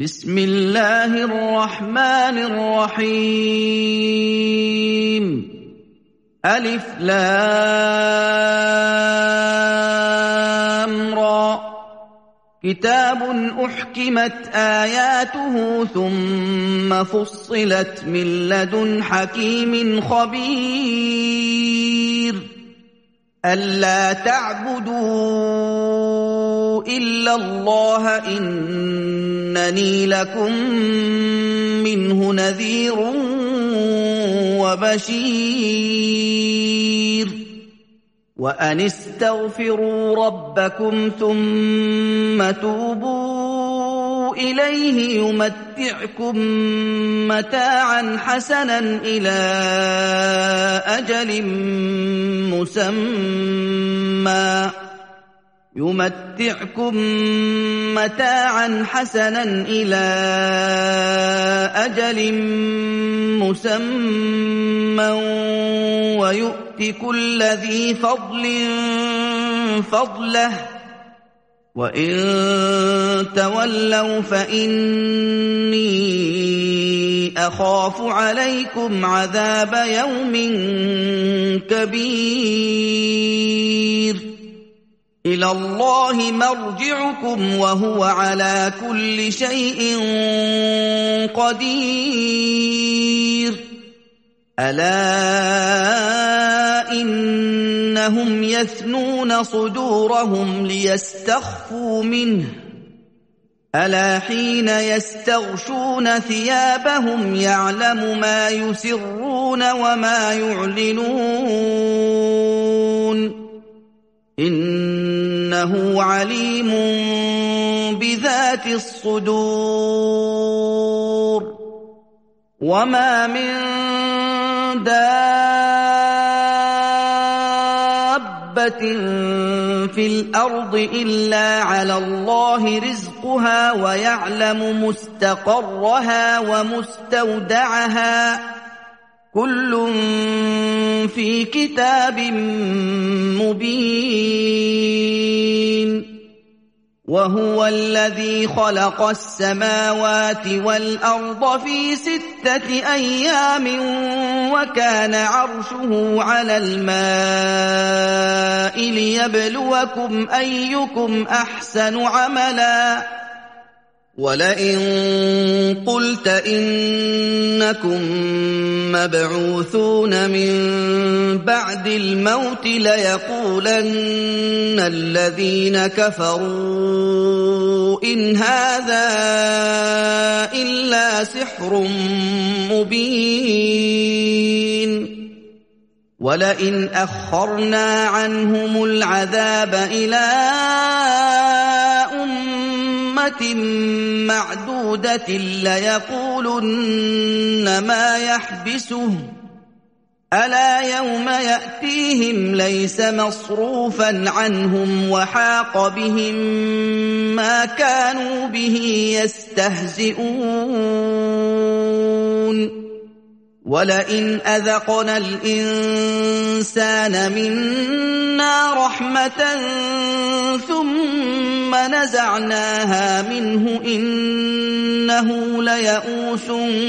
بسم الله الرحمن الرحيم ألف لام را كتاب أحكمت آياته ثم فصلت من لدن حكيم خبير ألا تعبدوا إلا الله إنني لكم منه نذير وبشير وأن استغفروا ربكم ثم توبوا إليه يمتعكم متاعا حسنا إلى أجل مسمى ويؤت كل ذي فضل فضله وإن تولوا فإني أخاف عليكم عذاب يوم كبير إلى الله مرجعكم وهو على كل شيء قدير ألا إنهم يثنون صدورهم ليستخفوا منه ألا حين يستغشون ثيابهم يعلم ما يسرون وما يعلنون إنه عليم بذات الصدور وما من دابة في الأرض إلا على الله رزقها ويعلم مستقرها ومستودعها كل في كتاب مبين وهو الذي خلق السماوات والأرض في 6 أيام وكان عرشه على الماء ليبلوكم أيكم أحسن عملا ولئن قلت إنكم مبعوثون من بعد الموت ليقولن الذين كفروا إن هذا إلا سحر مبين ولئن أخرنا عنهم العذاب إلى معدودة ليقولن ما يحبسه ألا يوم يأتيهم ليس مصروفا عنهم وحاق بهم ما كانوا به يستهزئون ولئن أذقنا الإنسان منا رحمة ثم نزعناها منه إنه ليئوس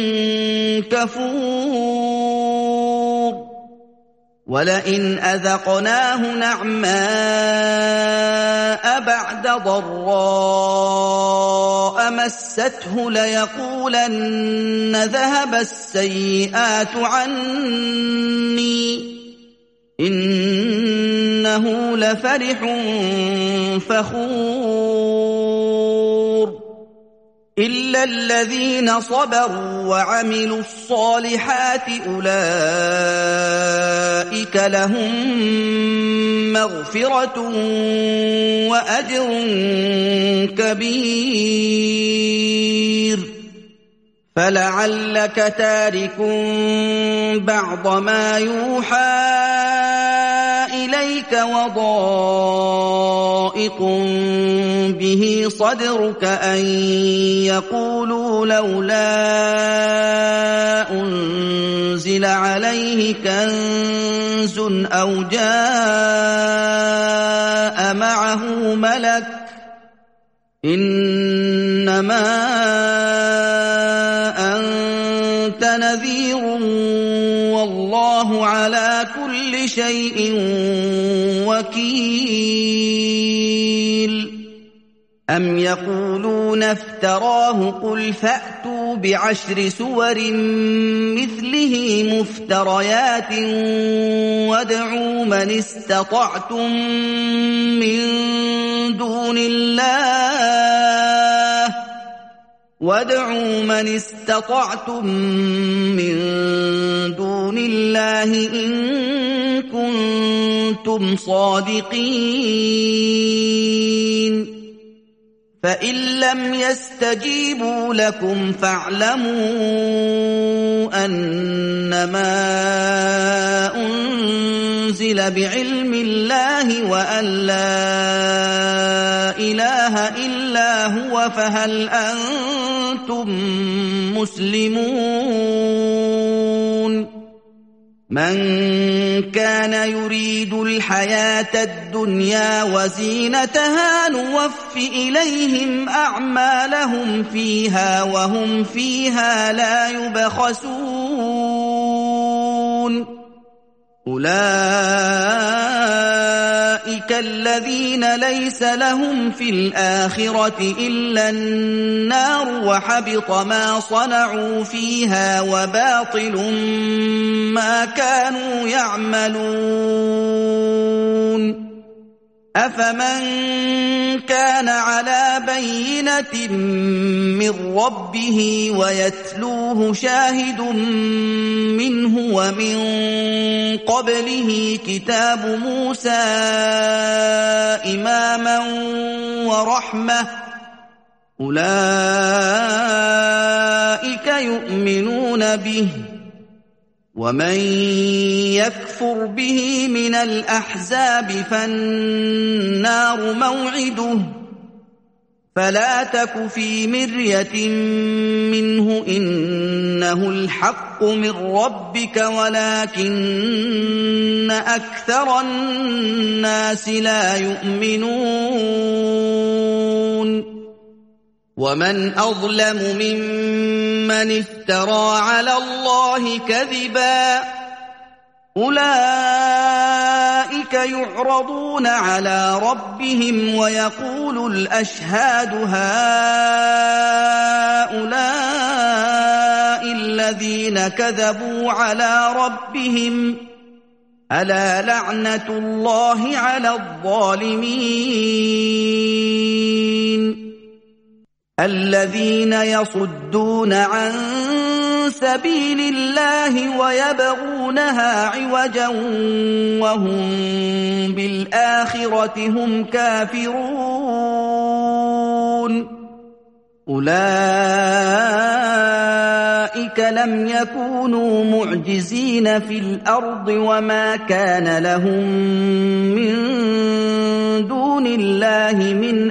كفور ولئن أذقناه نعماء بعد ضراء مسته ليقولن ذهب السيئات عني إنه لفرح فخور إلا الذين صبروا وعملوا الصالحات أولئك لهم مغفرة وأجر كبير فلعلك تارك بعض ما يوحى إليك وضائق به صدرك أن يقولوا لولا أنزل عليه كنز أو جاء معه ملك إنما إِنَّمَا أَنتَ نَذِيرٌ وَاللَّهُ عَلَىٰ كُلِّ شَيْءٍ وَكِيلٌ أَمْ يَقُولُونَ افْتَرَاهُ قُلْ فَأْتُوا بِعَشْرِ سُوَرٍ مِّثْلِهِ مُفْتَرَيَاتٍ وَادْعُوا مَنِ اسْتَطَعْتُم مِّن دُونِ اللَّهِ إِن كُنتُمْ صَادِقِينَ فَإِن لَّمْ يَسْتَجِيبُوا لَكُمْ فَاعْلَمُوا أَنَّمَا أُنزِلَ بِعِلْمِ اللَّهِ وَأَن لَّا إِلَٰهَ إِلَّا هُوَ فَهَلْ أَنتُم مُّسْلِمُونَ مَن كَانَ يُرِيدُ الْحَيَاةَ الدُّنْيَا وَزِينَتَهَا نُوَفِّ إِلَيْهِمْ أَعْمَالَهُمْ فِيهَا وَهُمْ فِيهَا لَا يُبْخَسُونَ أُولَٰئِكَ الَّذِينَ لَيْسَ لَهُمْ فِي الْآخِرَةِ إِلَّا النَّارُ وَحَبِطَ مَا صَنَعُوا فِيهَا وَبَاطِلٌ مَّا كَانُوا يَعْمَلُونَ أَفَمَن كَانَ عَلَىٰ بَيِّنَةٍ مِّن رَّبِّهِ وَيَتْلُوهُ شَاهِدٌ مِّنْهُ وَمِن قَبْلِهِ كِتَابُ مُوسَىٰ إِمَامًا وَرَحْمَةً أُولَٰئِكَ يُؤْمِنُونَ بِهِ وَمَن يَكْفُرْ بِهِ مِنَ الْأَحْزَابِ فَالنَّارُ مَوْعِدُهُ فَلَا تَكُ فِي مِرْيَةٍ مِّنْهُ إِنَّهُ الْحَقُّ مِن رَّبِّكَ وَلَٰكِنَّ أَكْثَرَ النَّاسِ لَا يُؤْمِنُونَ وَمَنْ أَظْلَمُ مِمَّنِ افْتَرَىٰ عَلَى اللَّهِ كَذِبًا أُولَٰئِكَ يُعْرَضُونَ عَلَىٰ رَبِّهِمْ وَيَقُولُ الْأَشْهَادُ هَٰؤُلَاءِ الَّذِينَ كَذَبُوا عَلَىٰ رَبِّهِمْ أَلَا لَعْنَةُ اللَّهِ عَلَى الظَّالِمِينَ الَّذِينَ يَصُدُّونَ عَن سَبِيلِ اللَّهِ وَيَبْغُونَهَا عِوَجًا وَهُم بِالْآخِرَةِ هُمْ كَافِرُونَ أُولَئِكَ لَمْ يَكُونُوا مُعْجِزِينَ فِي الْأَرْضِ وَمَا كَانَ لَهُم مِّن دُونِ اللَّهِ مِنْ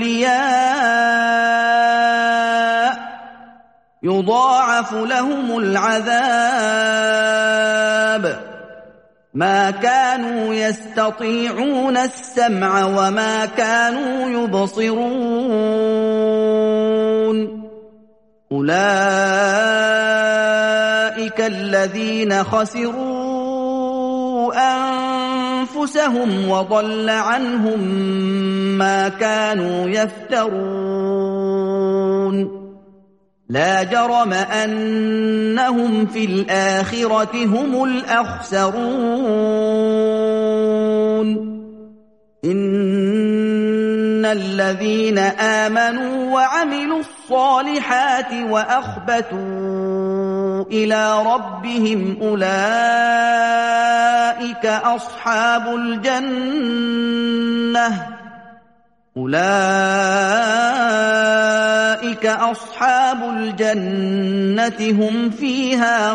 أَوْلِيَاءَ يُضَاعَفُ لَهُمُ الْعَذَابُ مَا كَانُوا يَسْتَطِيعُونَ السَّمْعَ وَمَا كَانُوا يُبْصِرُونَ أُولَئِكَ الَّذِينَ خَسِرُوا أَنفُسَهُمْ وَضَلَّ عَنْهُم مَّا كَانُوا يَفْتَرُونَ لَا جَرَمَ أَنَّهُمْ فِي الْآخِرَةِ هُمُ الْأَخْسَرُونَ إِنَّ الَّذِينَ آمَنُوا وَعَمِلُوا الصَّالِحَاتِ وَأَخْبَتُوا إِلَىٰ رَبِّهِمْ أُولَٰئِكَ أَصْحَابُ الْجَنَّةِ هُمْ فِيهَا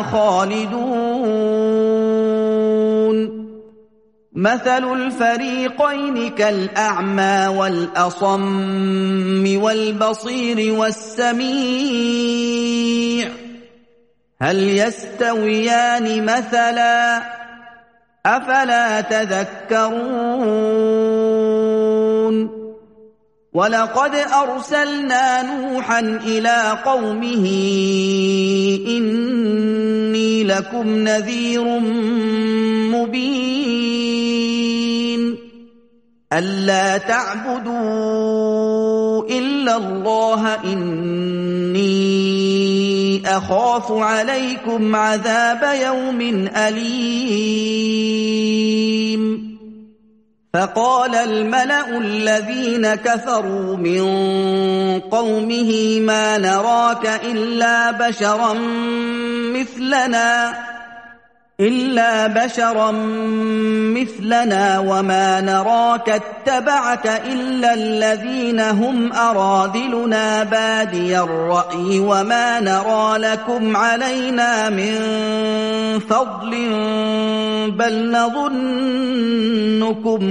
خَالِدُونَ مَثَلُ الْفَرِيقَيْنِ كَالْأَعْمَىٰ وَالْأَصَمِّ وَالْبَصِيرِ وَالسَّمِيعِ هَلْ يَسْتَوِيَانِ مَثَلًا ۚ أَفَلَا تَذَكَّرُونَ وَلَقَدْ أَرْسَلْنَا نُوحًا إِلَىٰ قَوْمِهِ إِنِّي لَكُمْ نَذِيرٌ مُّبِينٌ أَلَّا تَعْبُدُوا إِلَّا اللَّهَ إِنِّي أَخَافُ عَلَيْكُمْ عَذَابَ يَوْمٍ أَلِيمٍ فَقَالَ الْمَلَأُ الَّذِينَ كَفَرُوا مِن قَوْمِهِ مَا نَرَاكَ إِلَّا بَشَرًا مِّثْلَنَا وَمَا نَرَاكَ اتَّبَعَكَ إِلَّا الَّذِينَ هُمْ أَرَاذِلُنَا بَادِيَ الرَّأْيِ وَمَا نَرَىٰ لَكُمْ عَلَيْنَا مِن فَضْلٍ بَلْ نَظُنُّكُمْ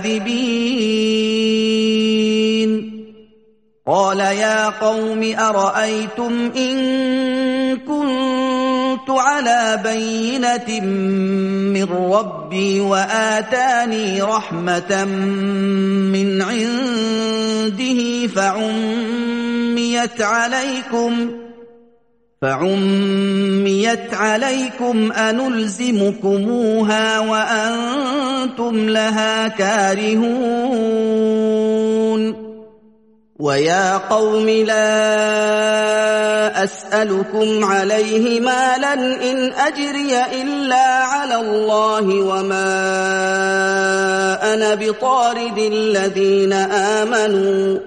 كَاذِبِينَ قَالَ يَا قَوْمِ أَرَأَيْتُمْ إِن كُنتُ عَلَىٰ بَيِّنَةٍ مِّن رَّبِّي وَآتَانِي رَحْمَةً مِّنْ عِندِهِ فَعُمِّيَتْ عَلَيْكُمْ أَنُلْزِمُكُمُوهَا وَأَنتُمْ لَهَا كَارِهُونَ وَيَا قَوْمِ لَا أَسْأَلُكُمْ عَلَيْهِ مَالًا إِنْ أَجْرِيَ إِلَّا عَلَى اللَّهِ وَمَا أَنَا بِطَارِدِ الَّذِينَ آمَنُوا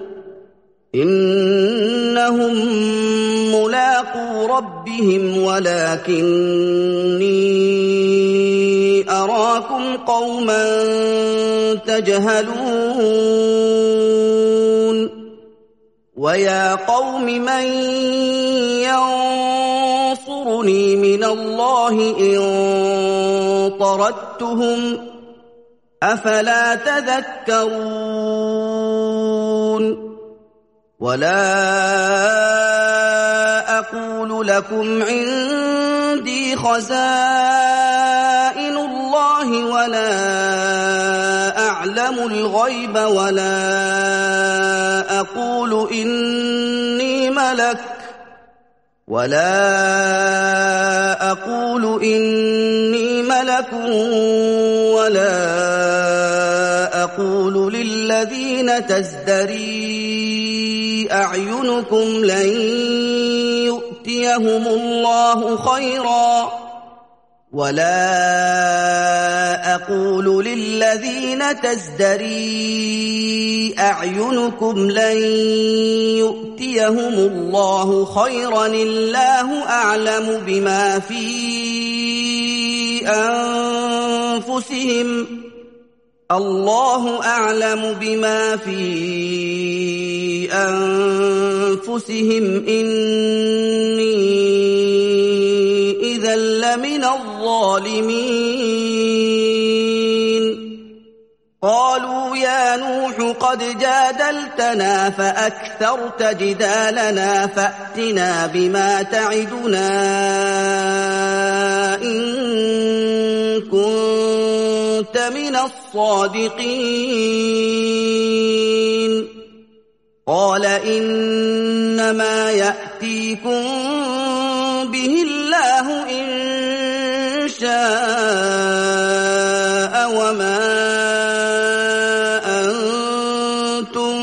إِنَّهُم مُّلَاقُو رَبِّهِمْ وَلَٰكِنِّي أَرَاكُمْ قَوْمًا تَجْهَلُونَ وَيَا قَوْمِ مَن يَنصُرُنِي مِنَ اللَّهِ إِن طَرَدتُّهُمْ ۚ أَفَلَا تَذَكَّرُونَ وَلَا أَقُولُ لَكُمْ عِندِي خَزَائِنُ اللَّهِ وَلَا أَعْلَمُ الْغَيْبَ وَلَا أَقُولُ إِنِّي مَلَكٌ وَلَا أَقُولُ لِلَّذِينَ تَزْدَرِي أَعْيُنُكُمْ لَن يُؤْتِيَهُمُ الله خَيْرًا الله أعلم بما في أنفسهم إني إذا لمن الظالمين قالوا يا نوح قد جادلتنا فأكثرت جدالنا فأتنا بما تعدنا إن كنت من الصادقين قال إنما يأتيكم به الله إن شاء وما أنتم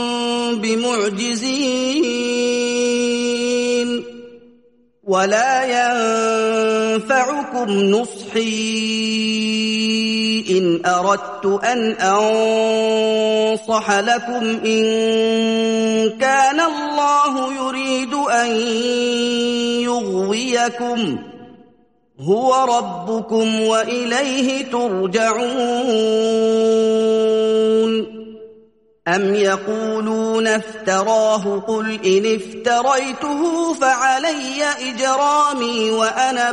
بمعجزين ولا ينفعكم نصحي إن أردت أن أنصح لكم إن كان الله يريد أن يغويكم هو ربكم وإليه ترجعون أم يقولون افتراه قل إن افتريته فعلي إجرامي وأنا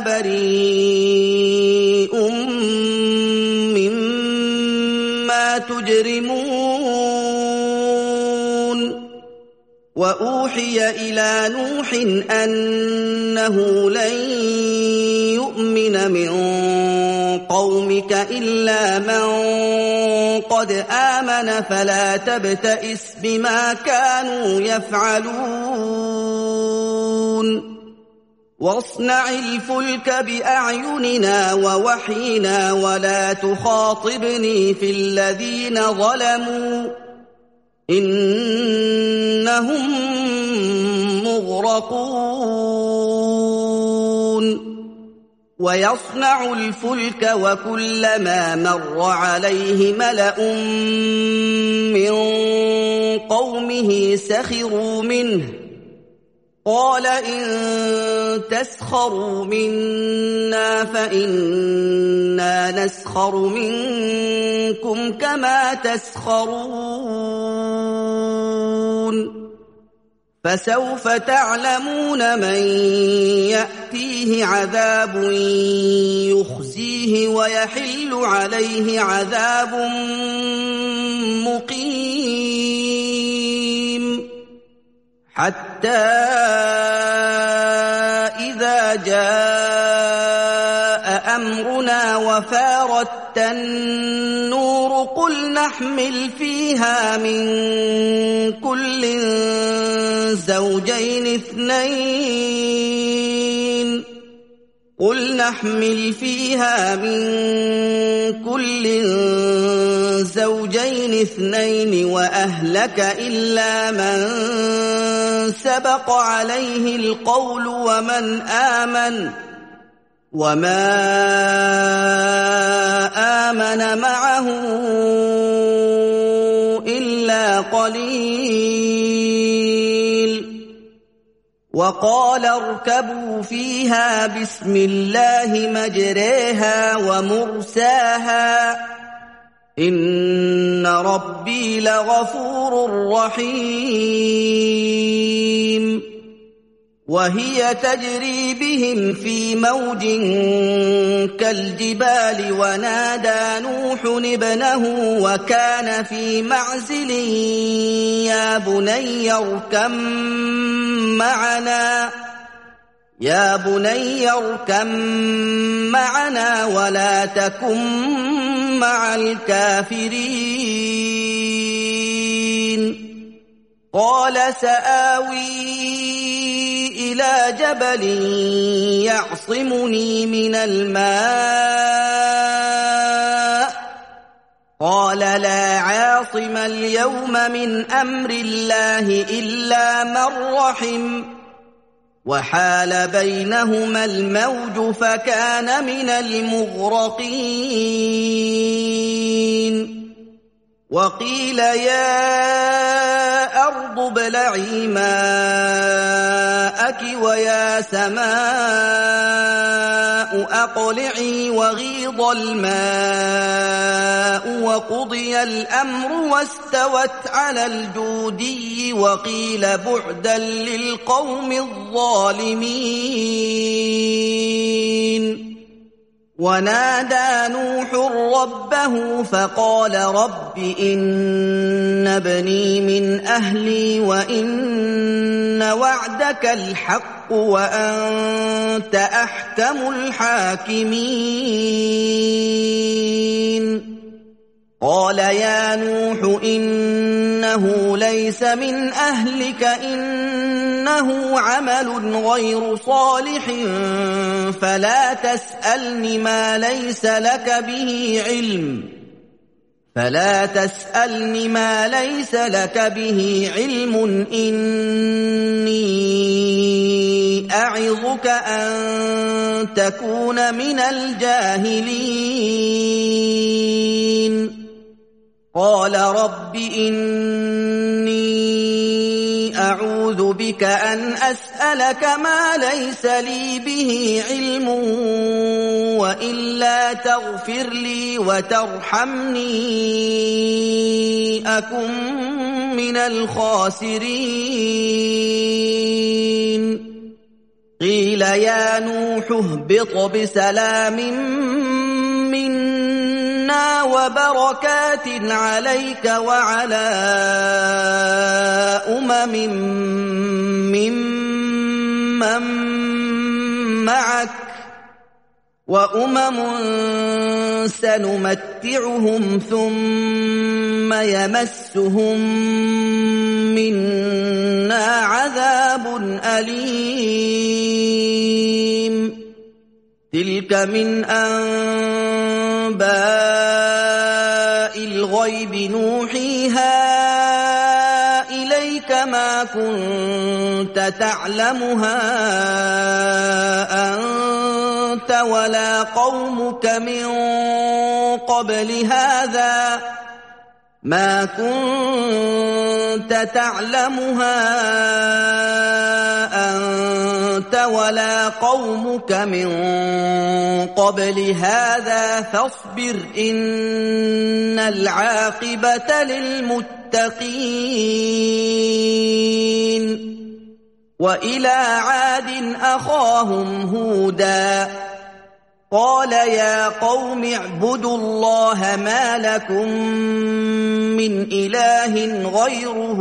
بريء مما تجرمون وأوحي إلى نوح أنه لن يؤمن من قومك إلا من قد آمن فلا تبتئس بما كانوا يفعلون واصنع الفلك بأعيننا ووحينا ولا تخاطبني في الذين ظلموا إنهم مغرقون ويصنع الفلك وكلما مر عليه ملأ من قومه سخروا منه قال إن تسخروا منا فإنا نسخر منكم كما تسخرون فسوف تعلمون من يأتيه عذاب يخزيه ويحل عليه عذاب مقيم حتى إذا جاء أمرنا وفارت النور قل نحمل فيها من كل زوجين اثنين وأهلك إلا من سبق عليه القول ومن آمن وما آمن معه إلا قليل وقال اركبوا فيها بسم الله مجريها ومرساها إن ربي لغفور رحيم وهي تجري بهم في موج كالجبال ونادى نوح ابنه وكان في معزل يا بني اركم معنا ولا تكن مع الكافرين قال سآوي إلى جبل يعصمني من الماء قال لا عاصم اليوم من أمر الله إلا من رحم وحال بينهما الموج فكان من المغرقين وقيل يا أرض ابلعي ماءك ويا سماء أقلعي وغيض الماء وقضي الأمر واستوت على الجودي وقيل بعدا للقوم الظالمين ونادى نوح ربه فقال رب إن ابني من أهلي وإن وعدك الحق وأنت أحكم الحاكمين قال يا نوح إنه ليس من أهلك إنه عمل غير صالح فلا تسألني ما ليس لك به علم إني أعظك أن تكون من الجاهلين قال رب إني أعوذ بك أن أسألك ما ليس لي به علم وإلا تغفر لي وترحمني أكن من الخاسرين قيل يا نوح اهبط بسلام منا وبركات عليك وعلى ممن معك وأمم سنمتعهم ثم يمسهم منا عذاب أليم تلك من أنباء الغيب نوحيها إليك ما كنت تعلمها أنت ولا قومك من قبل هذا ما كنت تعلمها أنت ولا قومك من قبل هذا فاصبر إن العاقبة للمتقين وإلى عاد أخاهم هودا قال يا قوم اعبدوا الله ما لكم من إله غيره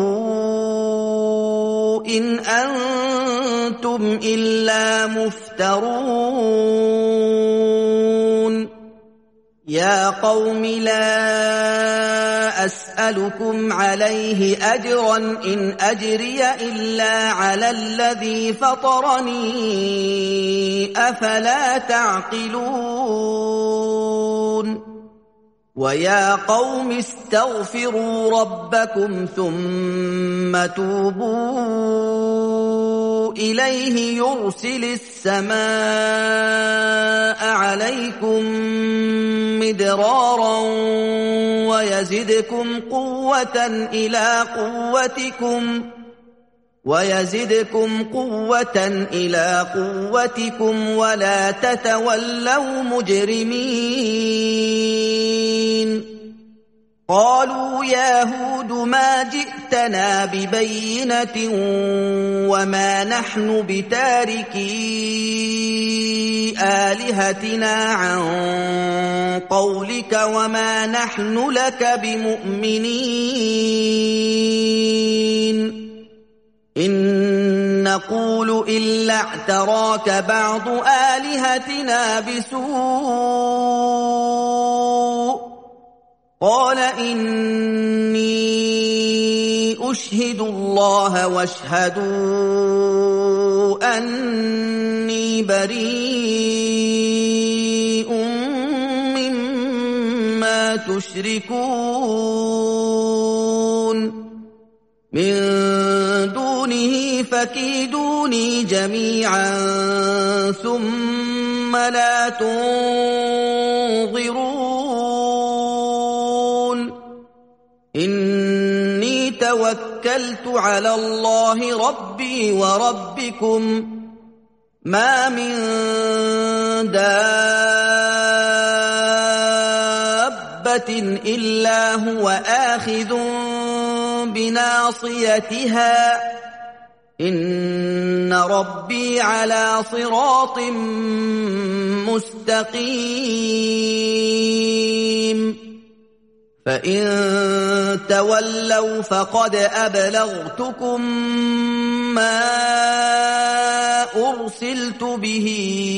إن أنتم إلا مفترون يا قوم لا أسألكم عليه أجرا إن أجري إلا على الذي فطرني أفلا تعقلون ويا قوم استغفروا ربكم ثم توبوا إليه يرسل السماء عليكم مدرارا ويزدكم قوة إلى قوتكم ولا تتولوا مجرمين قالوا يا هود ما جئتنا ببينة وما نحن بتاركي آلهتنا عن قولك وما نحن لك بمؤمنين إن نقول إلا اعتراك بعض آلهتنا بسوء قال إني أشهد الله واشهدوا أني بريء مما تشركون من دونه فكيدوني جميعا ثم لا تنظرون إني توكلت على الله ربي وربكم ما من دابة إلا هو آخذ بناصيتها إن ربي على صراط مستقيم فإن تولوا فقد أبلغتكم ما أرسلت به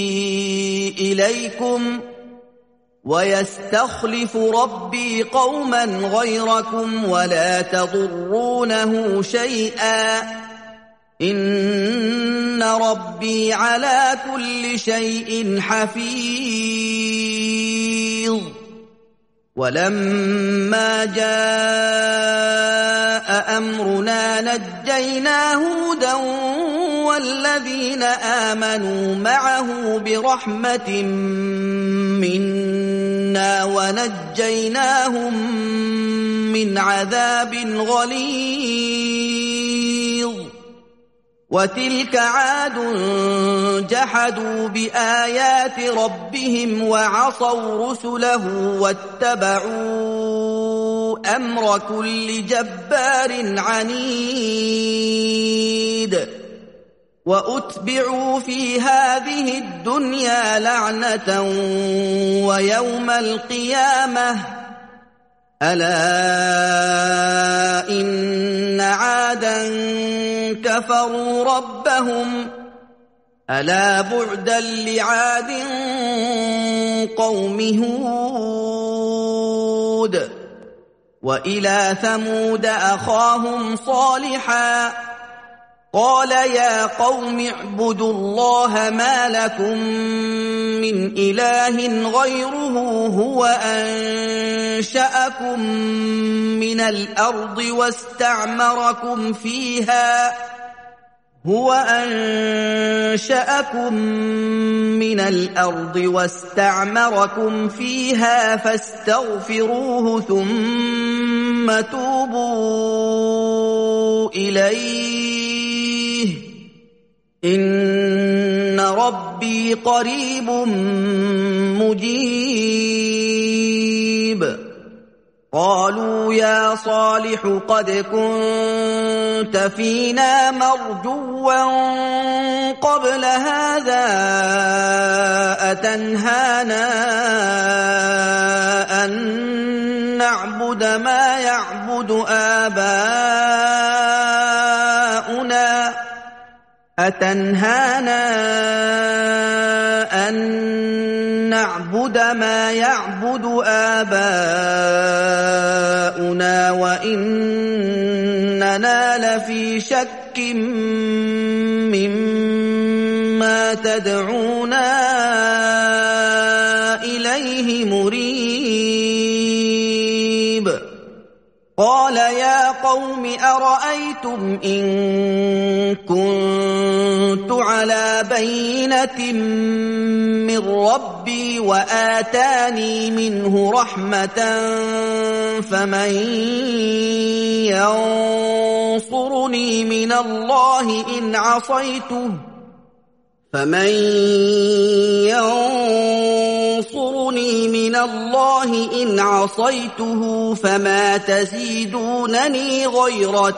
إليكم ويستخلف ربي قوما غيركم ولا تضرونه شيئا إن ربي على كل شيء حفيظ ولما جاء أمرنا نجينا هودا والذين آمنوا معه برحمة منا ونجيناهم من عذاب غليظ وتلك عاد جحدوا بآيات ربهم وعصوا رسله واتبعوا أمر كل جبار عنيد وأتبعوا في هذه الدنيا لعنة ويوم القيامة ألا إن عادا كفروا ربهم ألا بعدا لعاد قوم هود وإلى ثمود أخاهم صالحا قال يا قوم اعبدوا الله ما لكم من إله غيره هو أنشأكم من الأرض واستعمركم فيها فاستغفروه ثم توبوا إليه إن ربي قريب مجيب قالوا يا صالح قد كنت فينا مرجوا قبل هذا أتنهانا أن نعبد ما يعبد آباؤنا وإننا لفي شك مما تدعونا إليه مريب قال يا قوم أرأيتم إن كنت على بينة من ربي وآتاني منه رحمة فمن ينصرني من الله إن عصيته فما تزيدونني غير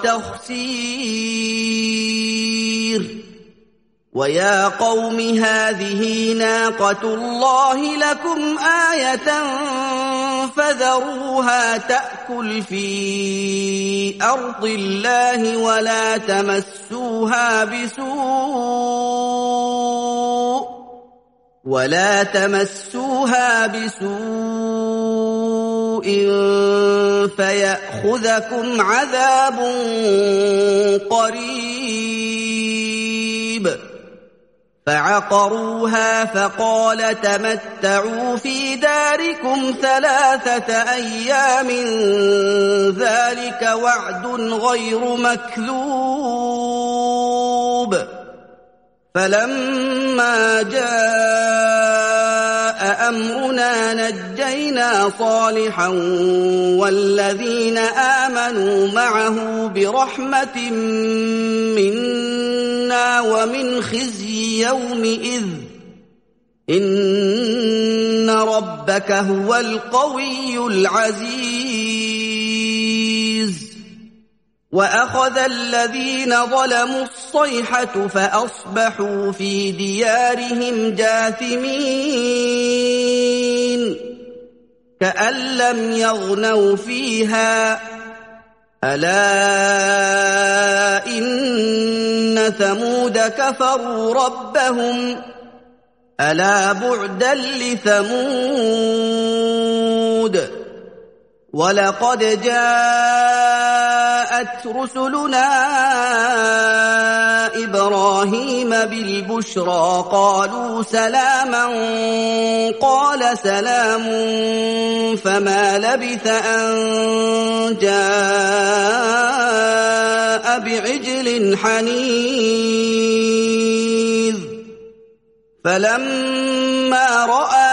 تخسير ويا قوم هذه ناقة الله لكم آية فذروها تأكل في أرض الله ولا تمسوها بسوء فيأخذكم عذاب قريب فعقروها فقال تمتعوا في داركم 3 أيام ذلك وعد غير مكذوب فلما جاء أمرنا نجينا صالحا والذين آمنوا معه برحمة منا ومن خزي يومئذ إن ربك هو القوي العزيز وأخذ الذين ظلموا الصيحة فأصبحوا في ديارهم جاثمين كأن لم يغنوا فيها ألا إن ثمود كفروا ربهم ألا بعدا لثمود ولقد جاءت رسلنا إبراهيم بالبشرى قالوا سلاما قال سلام فما لبث أن جاء بعجل حنيذ فلما رأى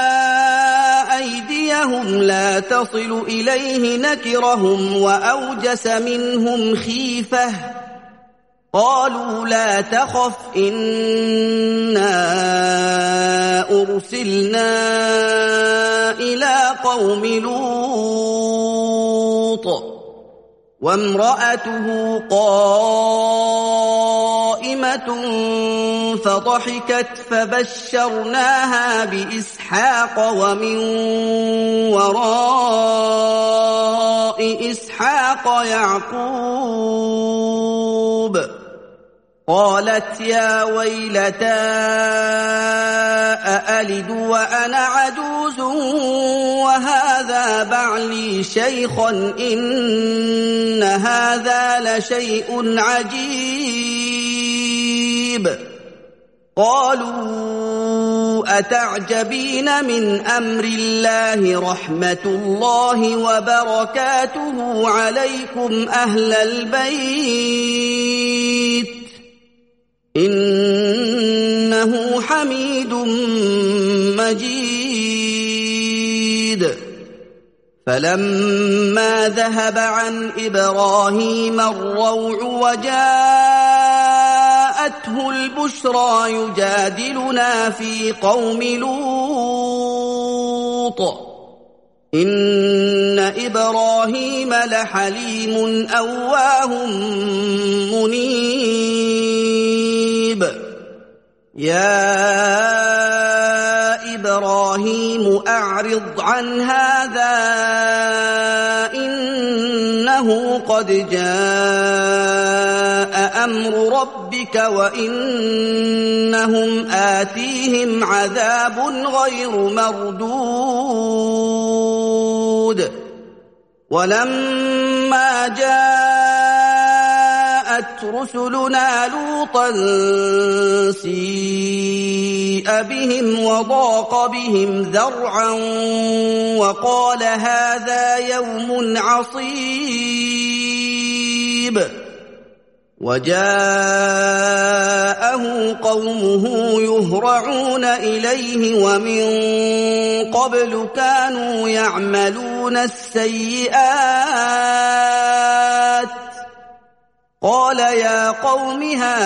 أيديهم لا تصل إليه نكرهم وأوجس منهم خيفة قالوا لا تخف إنا أرسلنا إلى قوم لوط وامرأته قائمة قائمة فضحكت فبشرناها بإسحاق ومن وراء إسحاق يعقوب قالت يا ويلتى أألد وأنا عجوز وهذا بعلي شيخا إن هذا لشيء عجيب قالوا أتعجبين من أمر الله رحمة الله وبركاته عليكم أهل البيت إنه حميد مجيد فلما ذهب عن إبراهيم الروع وجاءته البشرى يجادلنا في قوم لوط إن إبراهيم لحليم أواه منيب يا إبراهيم أعرض عن هذا إنه قد جاء أمر ربك وإنهم آتيهم عذاب غير مردود ولما جاءت رسلنا لوطا سيء بهم وضاق بهم ذرعا وقال هذا يوم عصيب وجاءه قومه يهرعون إليه ومن قبل كانوا يعملون السيئات قال يا قوم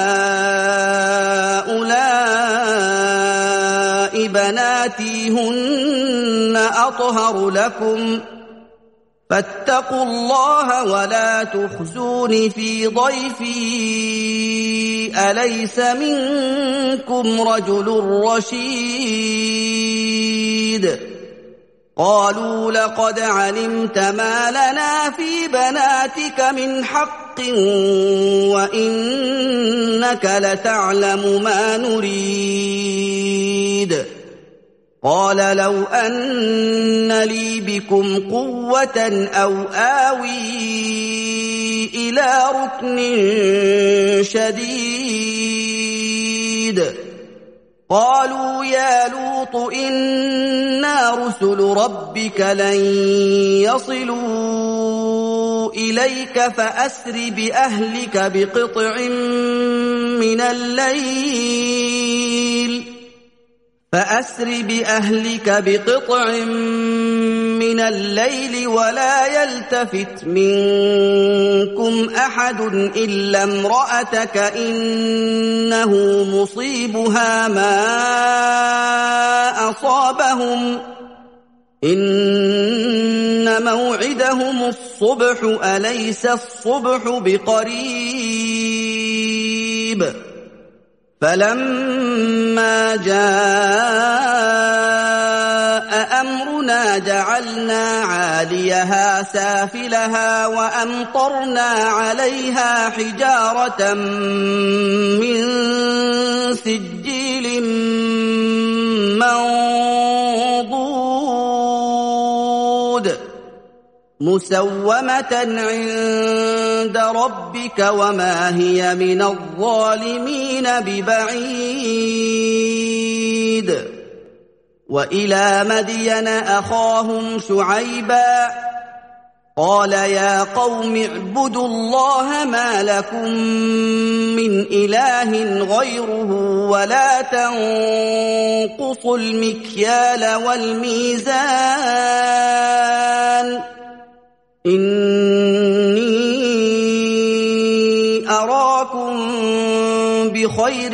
هؤلاء بناتي هن أطهر لكم فاتقوا الله ولا تخزوني في ضيفي أليس منكم رجل رشيد قالوا لقد علمت ما لنا في بناتك من حق وإنك لتعلم ما نريد قال لو أن لي بكم قوة أو آوي إلى ركن شديد قالوا يا لوط إنا رسل ربك لن يصلوا إليك فأسر بأهلك بقطع من الليل ولا يلتفت منكم أحد إلا امرأتك إنه مصيبها ما أصابهم إن موعدهم الصبح أليس الصبح بقريب فلما جاء أمرنا جعلنا عاليها سافلها وأمطرنا عليها حجارة من سجيل منضود مسومة عند ربك وما هي من الظالمين ببعيد وإلى مدين أخاهم شعيبا قال يا قوم اعبدوا الله ما لكم من إله غيره ولا تنقصوا المكيال والميزان إني أراكم بخير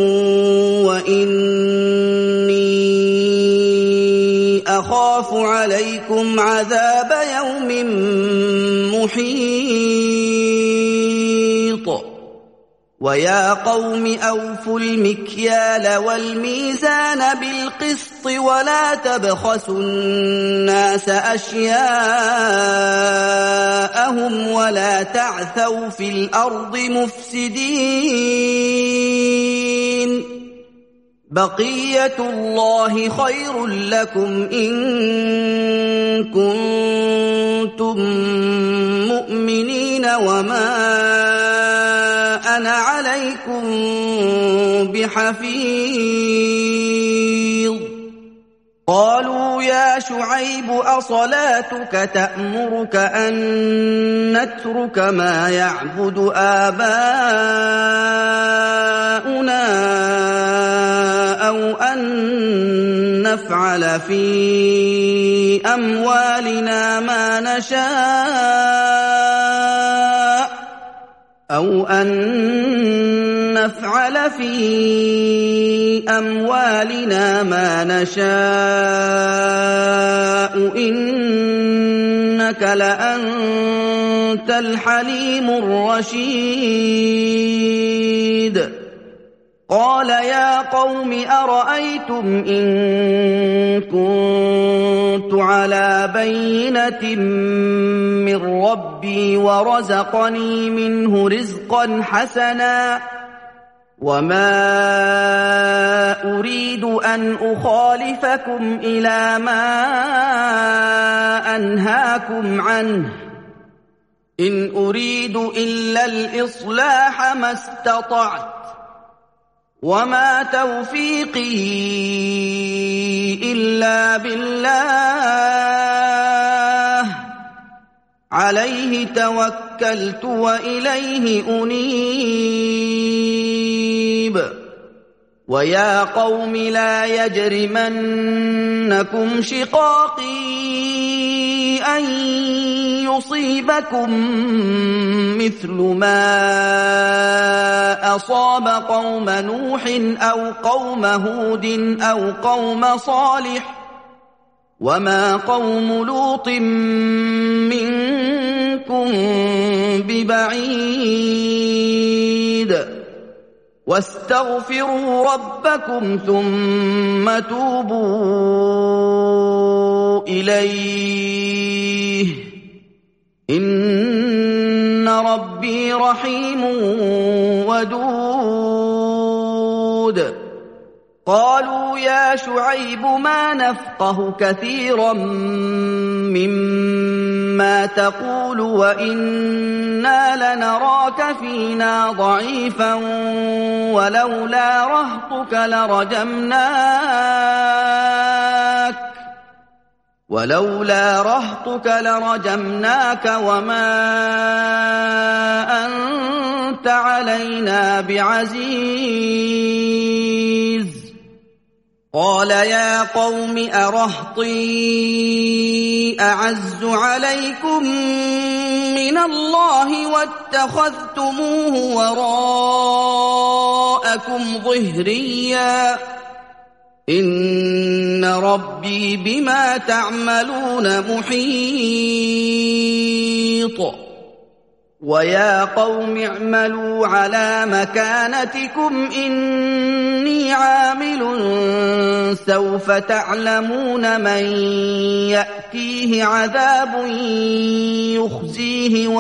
وإني أخاف عليكم عذاب يوم محيط وَيَا قَوْمِ أَوْفُوا الْمِكْيَالَ وَالْمِيزَانَ بِالْقِسْطِ وَلَا تَبْخَسُوا النَّاسَ أَشْيَاءَهُمْ وَلَا تَعْثَوْا فِي الْأَرْضِ مُفْسِدِينَ بَقِيَّةُ اللَّهِ خَيْرٌ لَّكُمْ إِن كُنتُم مُّؤْمِنِينَ وَمَا أَنَا عَلَيْكُم بِحَفِيظٍ قَالُوا يَا شُعَيْبُ أَصَلَاتُكَ تَأْمُرُكَ أَن نَّتْرُكَ مَا يَعْبُدُ آبَاؤُنَا أَوْ أَن نَّفْعَلَ فِي أَمْوَالِنَا ما نَشَاءُ أَوْ أَن نَّفْعَلَ فِي أَمْوَالِنَا مَا نَشَاءُ إِنَّكَ لَأَنتَ الْحَلِيمُ الرَّشِيدُ قَالَ يَا قَوْمِ أَرَأَيْتُمْ إِن كُنتُ عَلَىٰ بَيِّنَةٍ مِّن رَّبِّي وَرَزَقَنِي مِنْهُ رِزْقًا حَسَنًا وَمَا أُرِيدُ أَنْ أُخَالِفَكُمْ إِلَىٰ مَا أَنْهَاكُمْ عَنْهُ ۚ إِنْ أُرِيدُ إِلَّا الْإِصْلَاحَ مَا اسْتَطَعْتُ ۚ وَمَا تَوْفِيقِي إِلَّا بِاللَّهِ ۚ عَلَيْهِ تَوَكَّلْتُ وَإِلَيْهِ أُنِيبُ وَيَا قَوْمِ لَا يَجْرِمَنَّكُمْ شِقَاقِي أَن يُصِيبَكُم مِّثْلُ مَا أَصَابَ قَوْمَ نُوحٍ أَوْ قَوْمَ هُودٍ أَوْ قَوْمَ صَالِحٍ ۚ وَمَا قَوْمُ لُوطٍ مِّنكُم بِبَعِيدٍ وَاسْتَغْفِرُوا رَبَّكُمْ ثُمَّ تُوبُوا إِلَيْهِ ۚ إِنَّ رَبِّي رَحِيمٌ وَدُودٌ قَالُوا يَا شُعَيْبُ مَا نَفْقَهُ كَثِيرًا مِّمَّا تَقُولُ وَإِنَّا لَنَرَاكَ فِينَا ضَعِيفًا وَلَوْلَا رَهْطُكَ لَرَجَمْنَاكَ وَمَا أَنتَ عَلَيْنَا بِعَزِيزٍ قَالَ يَا قَوْمِ أَرَهْطِي أَعَزُّ عَلَيْكُم مِّنَ اللَّهِ وَاتَّخَذْتُمُوهُ وَرَاءَكُمْ ظِهْرِيًّا ۖ إِنَّ رَبِّي بِمَا تَعْمَلُونَ مُحِيطٌ وَيَا قَوْمِ اعْمَلُوا عَلَىٰ مَكَانَتِكُمْ إِنِّي عَامِلٌ ۖ سَوْفَ تَعْلَمُونَ مَن يَأْتِيهِ عَذَابٌ يُخْزِيهِ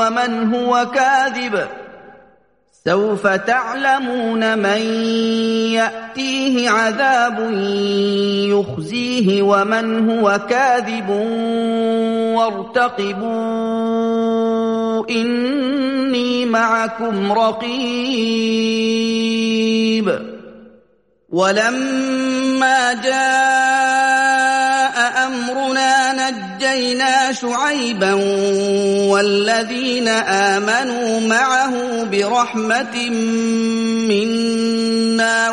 وَمَنْ هُوَ كَاذِبٌ وَارْتَقِبُوا إِنِّي مَعَكُمْ رَقِيبٌ وَلَمَّا جَاءَ أَمْرُنَا نَجَّيْنَا شُعَيْبًا وَالَّذِينَ آمَنُوا مَعَهُ بِرَحْمَةٍ مِّنَّا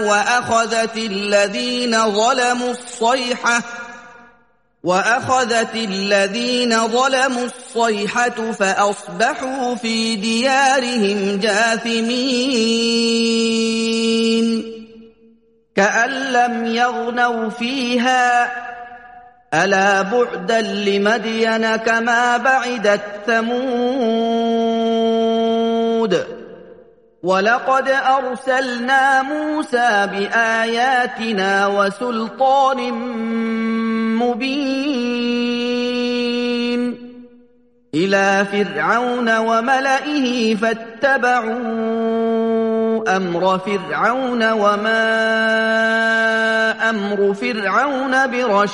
وَأَخَذَتِ الَّذِينَ ظَلَمُوا الصَّيْحَةُ فَأَصْبَحُوا فِي دِيَارِهِمْ جَاثِمِينَ كَأَن لَّمْ يَغْنَوْا فِيهَا ۗ أَلَا بُعْدًا لِّمَدْيَنَ كَمَا بَعِدَتْ ثَمُودُ وَلَقَدْ أَرْسَلْنَا مُوسَىٰ بِآيَاتِنَا وَسُلْطَانٍ مُّبِينٍ إِلَىٰ فِرْعَوْنَ وَمَلَئِهِ فَاتَّبَعُوا أَمْرَ فِرْعَوْنَ وَمَا أَمْرُ فِرْعَوْنَ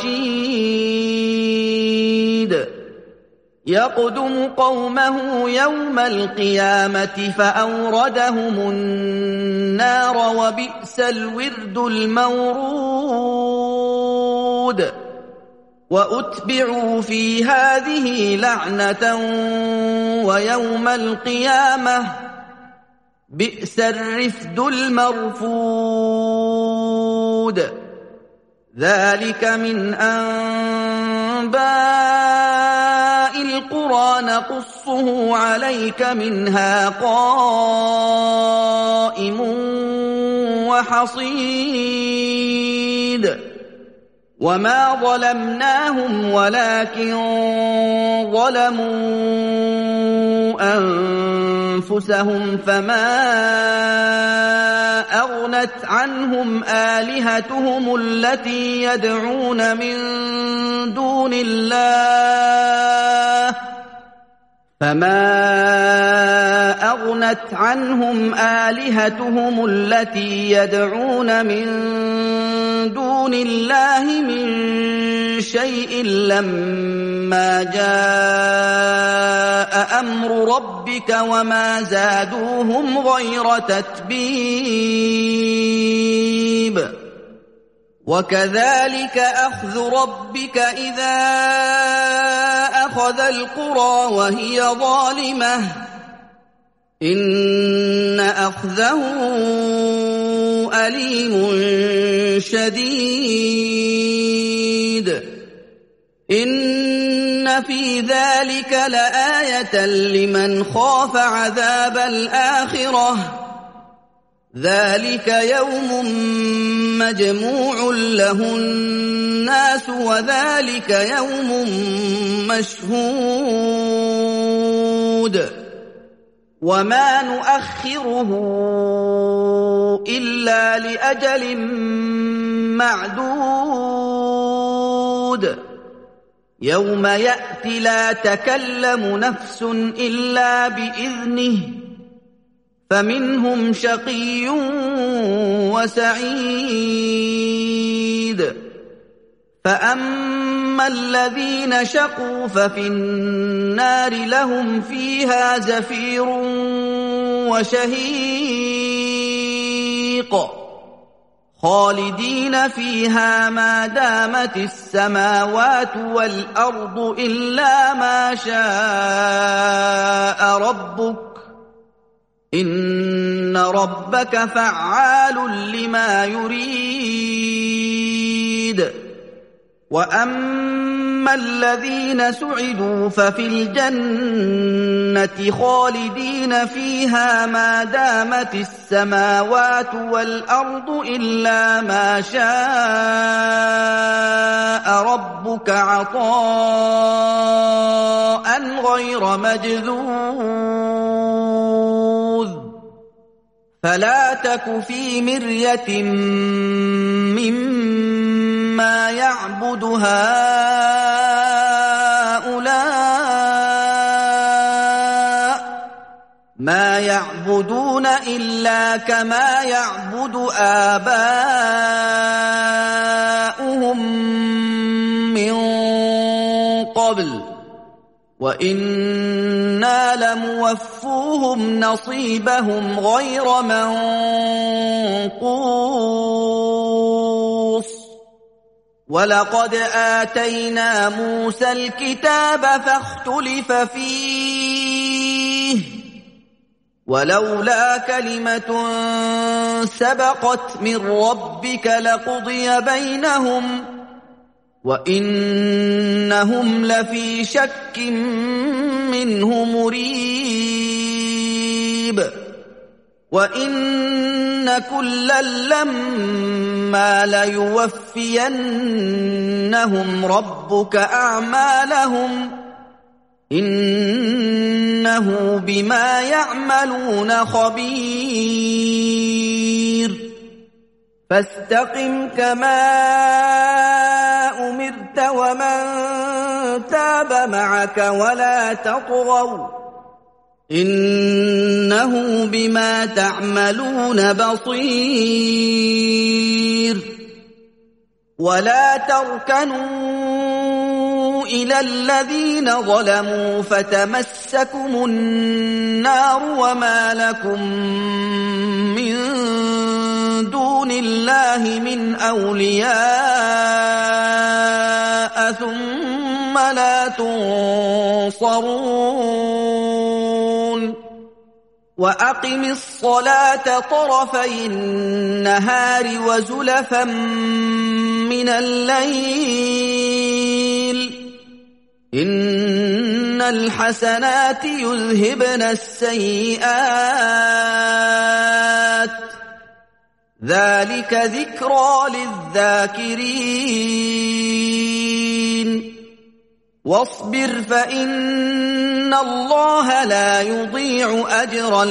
بِرَشِيدٍ يَقْدُمُ قَوْمَهُ يَوْمَ الْقِيَامَةِ فَأَوْرَدَهُمُ النَّارَ ۖ وَبِئْسَ الْوِرْدُ الْمَوْرُودُ وَأُتْبِعُوا فِي هَٰذِهِ لَعْنَةً وَيَوْمَ الْقِيَامَةِ ۚ بِئْسَ الرِّفْدُ الْمَرْفُودُ ذَٰلِكَ مِنْ أَنبَاءِ الْقُرَىٰ نَقُصُّهُ عَلَيْكَ ۖ مِنْهَا قَائِمٌ وَحَصِيدٌ وَمَا ظَلَمْنَاهُمْ وَلَٰكِن ظَلَمُوا أَنفُسَهُمْ فَمَا أَغْنَتْ عَنْهُمْ آلِهَتُهُمُ الَّتِي يَدْعُونَ مِن دُونِ اللَّهِ مِن شَيْءٍ لَّمَّا جَاءَ أَمْرُ رَبِّكَ وَمَا زَادُوهُمْ غَيْرَ تَتْبِيبٍ وَكَذَٰلِكَ أَخْذُ رَبِّكَ إِذَا أَخَذَ الْقُرَىٰ وَهِيَ ظَالِمَةٌ ۚ إِنَّ أَخْذَهُ أَلِيمٌ شَدِيدٌ إِنَّ فِي ذَٰلِكَ لَآيَةً لِّمَنْ خَافَ عَذَابَ الْآخِرَةِ ۚ ذَٰلِكَ يَوْمٌ مَّجْمُوعٌ لَّهُ النَّاسُ وَذَٰلِكَ يَوْمٌ مَّشْهُودٌ وَمَا نُؤَخِّرُهُ إِلَّا لِأَجَلٍ مَّعْدُودٍ يَوْمَ يَأْتِ لَا تَكَلَّمُ نَفْسٌ إِلَّا بِإِذْنِهِ فَمِنْهُمْ شَقِيٌّ وَسَعِيدٌ فَأَمَّا الَّذِينَ شَقُوا فَفِي النَّارِ لَهُمْ فِيهَا زَفِيرٌ وَشَهِيقٌ خَالِدِينَ فِيهَا مَا دَامَتِ السَّمَاوَاتُ وَالْأَرْضُ إِلَّا مَا شَاءَ رَبُّكَ ۚ إِنَّ رَبَّكَ فَعَّالٌ لِّمَا يُرِيدُ وَأَمَّا الَّذِينَ سُعِدُوا فَفِي الْجَنَّةِ خَالِدِينَ فِيهَا مَا دَامَتِ السَّمَاوَاتُ وَالْأَرْضُ إِلَّا مَا شَاءَ رَبُّكَ عَطَاءً غَيْرَ مَجْذُوذٍ فَلَا تَكُ فِي مِرْيَةٍ مِّمَّا يَعْبُدُ هَٰؤُلَاءِ ۚ مَا يَعْبُدُونَ إِلَّا كَمَا يَعْبُدُ آبَاؤُهُم مِّن قَبْلُ ۚ وَإِنَّا لَمُوَفُّوهُمْ نَصِيبَهُمْ غَيْرَ مَنقُوصٍ وَلَقَدْ آتَيْنَا مُوسَى الْكِتَابَ فَاخْتُلِفَ فِيهِ ۚ وَلَوْلَا كَلِمَةٌ سَبَقَتْ مِن رَّبِّكَ لَقُضِيَ بَيْنَهُمْ ۚ وَإِنَّهُمْ لَفِي شَكٍّ مِّنْهُ مُرِيبٍ وَإِنَّ كُلًّا لَّمَّا لَيُوَفِّيَنَّهُمْ رَبُّكَ أَعْمَالَهُمْ إنه بما يعملون خبير فاستقم كما أمرت ومن تاب معك ولا تطغوا إنه بما تعملون بصير ولا تركنوا إلى الذين ظلموا فتمسكم النار وما لكم من دون الله من أولياء ثم لا تنصرون وأقم الصلاة طرفي النهار وزلفا من الليل إن الحسنات يذهبن السيئات ذلك ذكرى للذاكرين واصبر فإن الله لا يضيع أجر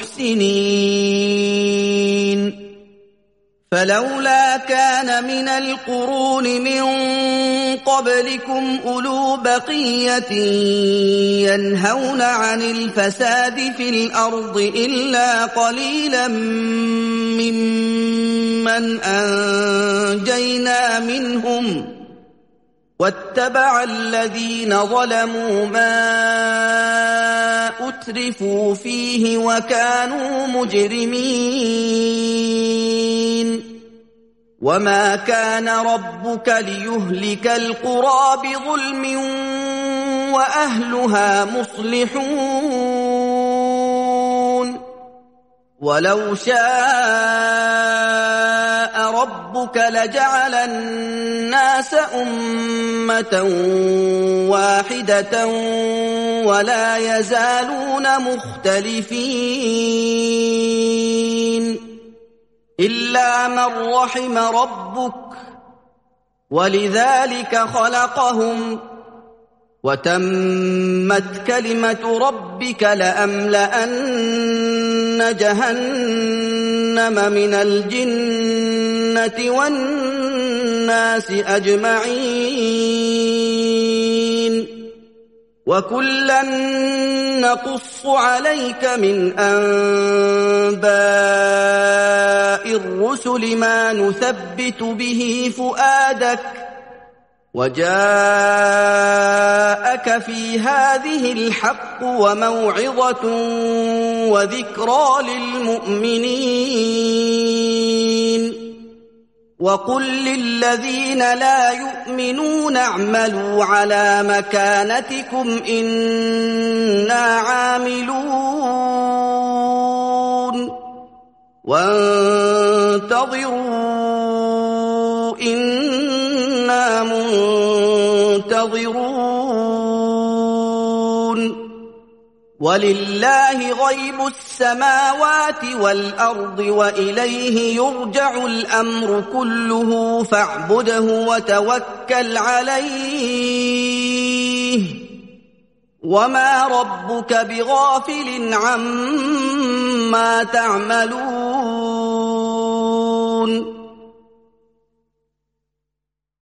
المحسنين فلولا كان من القرون من قبلكم أولو بقية ينهون عن الفساد في الأرض إلا قليلا ممن أنجينا منهم واتبع الذين ظلموا ما أترفوا فيه وكانوا مجرمين وما كان ربك ليهلك القرى بظلم وأهلها مصلحون ولو شاء ربك لجعل الناس أمة واحدة ولا يزالون مختلفين إلا من رحم ربك ولذلك خلقهم وتمت كلمة ربك لأملأن جهنم من الجنة والناس أجمعين وكلا نقص عليك من أنباء الرسل ما نثبت به فؤادك وجاءك في هذه الحق وموعظة وذكرى للمؤمنين وقل للذين لا يؤمنون اعملوا على مكانتكم إنا عاملون وانتظروا إنا منتظرون ولله غيب السماوات والأرض وإليه يرجع الأمر كله فاعبده وتوكل عليه وما ربك بغافل عما تعملون